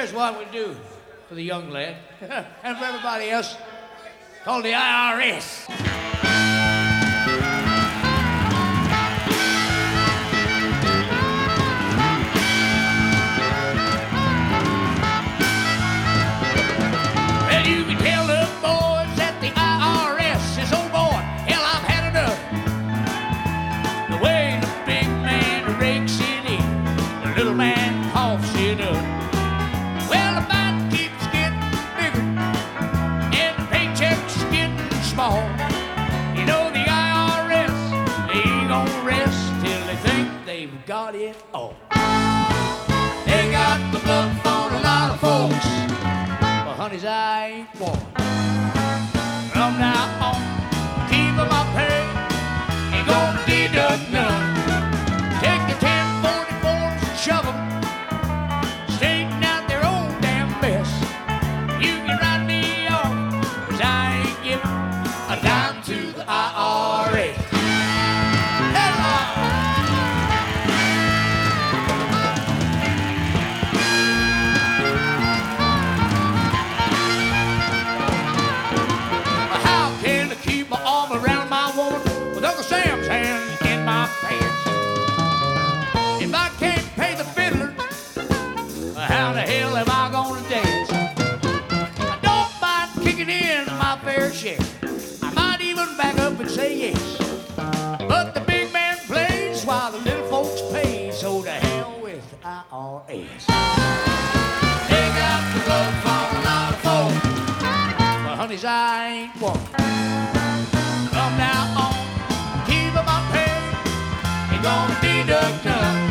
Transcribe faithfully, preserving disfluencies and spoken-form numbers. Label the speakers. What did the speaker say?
Speaker 1: here's what we do for the young lad and for everybody else called the I R S. Well, you can tell the boys that the I R S is on board. Hell, I've had enough. The way the big man rakes it in, the little man coughs it up. Well, the bite keeps getting bigger, and the paycheck's getting small. You know the I R S, they ain't gonna rest till they think they've got it all. They got the bluff on a lot of folks, but honeys, I ain't one. From now on, keep my pay, ain't gonna deduct none. Take the ten forty-fours and shove 'em, straighten out their own damn mess. You can write me off, 'cause I ain't giving a dime to the I R S. How can I keep my arm around my woman with Uncle Sam's hand in my pants? If I can't pay the fiddler, how the hell am I gonna dance? I don't mind kicking in my fair share. I might even back up and say yes. But the big man plays while the little folks pay, so to hell with the I R S. They got the blood for a lot of folks, but honeys, I ain't one. From now on, keep my pay, ain't gonna deduct none.